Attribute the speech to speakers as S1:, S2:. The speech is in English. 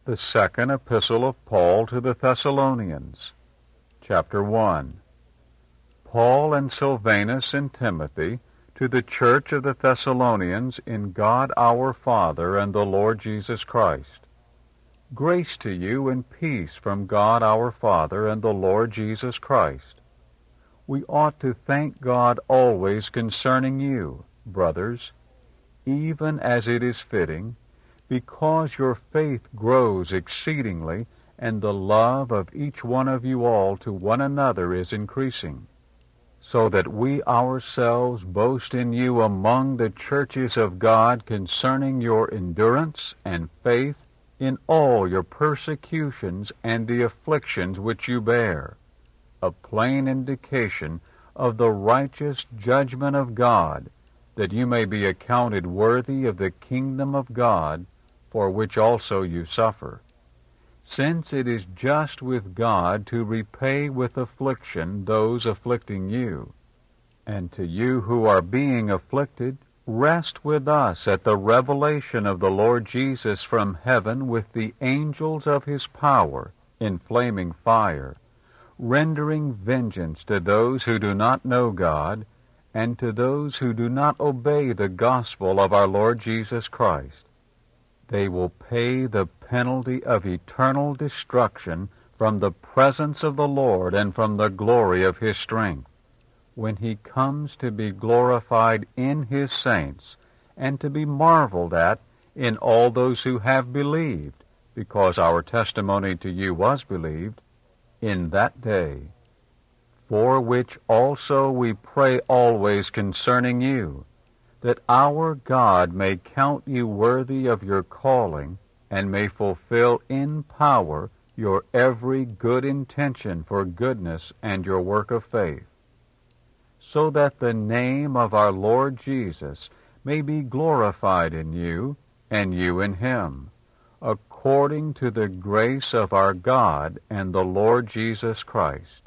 S1: The second epistle of Paul to the Thessalonians, chapter 1. Paul and Silvanus and Timothy, to the church of the Thessalonians in God our Father and the Lord Jesus Christ. Grace to you and peace from God our Father and the Lord Jesus Christ. We ought to thank God always concerning you, brothers, even as it is fitting, because your faith grows exceedingly, and the love of each one of you all to one another is increasing, so that we ourselves boast in you among the churches of God concerning your endurance and faith in all your persecutions and the afflictions which you bear, a plain indication of the righteous judgment of God, that you may be accounted worthy of the kingdom of God, for which also you suffer, since it is just with God to repay with affliction those afflicting you. And to you who are being afflicted, rest with us at the revelation of the Lord Jesus from heaven with the angels of his power in flaming fire, rendering vengeance to those who do not know God, and to those who do not obey the gospel of our Lord Jesus Christ. They will pay the penalty of eternal destruction from the presence of the Lord and from the glory of his strength, when he comes to be glorified in his saints, and to be marveled at in all those who have believed, because our testimony to you was believed, in that day. For which also we pray always concerning you, that our God may count you worthy of your calling, and may fulfill in power your every good intention for goodness and your work of faith, so that the name of our Lord Jesus may be glorified in you, and you in him, according to the grace of our God and the Lord Jesus Christ.